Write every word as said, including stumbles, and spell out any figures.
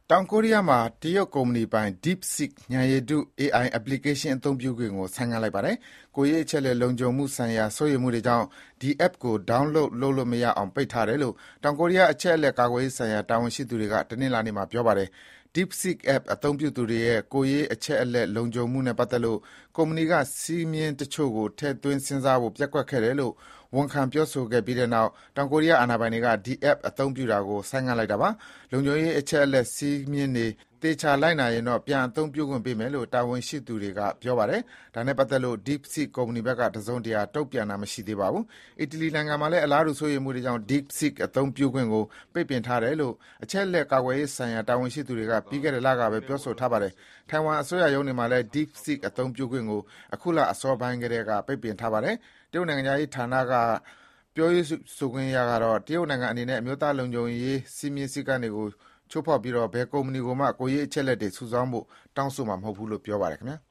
တောင်ကိုရီးယားမှာတရုတ်ကုမ္ပဏီပိုင် DeepSeek ဉာဏ်ရည်တု အေ အိုင် application အသုံးပြုခွင့်ကိုဆိုင်းငံ့လိုက်ပါတယ်။ ကိုယ်ရေးအချက်အလက်လုံခြုံမှုဆိုင်ရာစိုးရိမ်မှုတွေကြောင့် ဒီ app ကို download လုပ်လို့မရအောင်ပိတ်ထားတယ်လို့ တောင်ကိုရီးယားအချက်အလက်ကာကွယ်ရေးဆိုင်ရာတာဝန်ရှိသူတွေက တနင်္လာနေ့မှာပြောပါတယ်။ DeepSeek app အသုံးပြုသူတွေရဲ့ ကိုယ်ရေးအချက်အလက်လုံခြုံမှုနဲ့ပတ်သက်လို့ ကုမ္ပဏီက စည်းမျဉ်းတချို့ကိုထည့်သွင်းစဉ်းစားဖို့ပျက်ကွက်ခဲ့တယ်လို့ ဝန်ခံပြောဆိုခဲ့ပြီးနောက် တောင်ကိုရီးယားအာဏာပိုင်တွေက ဒီ app အသုံးပြုတာကို ဆိုင်းငံ့လိုက်တာပါ။ လုံခြုံရေးအချက်အလက်စည်းမျဉ်းတွေသေချာလိုက်နာရင်တော့ ပြန်အသုံးပြုခွင့်ပေးမယ်လို့ တာဝန်ရှိသူတွေကပြောပါတယ်။ ဒါနဲ့ပတ်သက်လို့ DeepSeek ကုမ္ပဏီဘက်က တစုံတရာတုံ့ပြန်တာမရှိသေးပါဘူး။ အီတလီနိုင်ငံမှာလည်း အလားတူစိုးရိမ်မှုတွေကြောင့် DeepSeek အသုံးပြုခွင့်ကို ပိတ်ပင်ထားတယ်လို့ အချက်အလက်ကာကွယ်ရေးဆိုင်ရာတာဝန်ရှိသူတွေက ပြီးခဲ့တဲ့လကပဲ ပြောဆိုထားပါတယ်။ ထိုင်ဝမ်အစိုးရရုံးတွေမှာလည်း DeepSeek အသုံးပြုခွင့်ကို အခုလအစောပိုင်းကတည်းက ပိတ်ပင်ထားပါတယ်။ တရုတ်နိုင်ငံခြားရေးဌာနပြောရေးဆိုခွင့်ရကတော့ တရုတ်နိုင်ငံအနေနဲ့ အမျိုးသားလုံခြုံရေးစည်းမျဉ်းစည်းကမ်းတွေကိုချိုးဖောက်ပြီး ဘယ်ကုမ္ပဏီကိုမှ ကိုယ်ရေးအချက်အလက်တွေစုဆောင်းဖို့တောင်းဆိုမှာမဟုတ်ဘူးလို့ပြောပါတယ်ခင်ဗျာ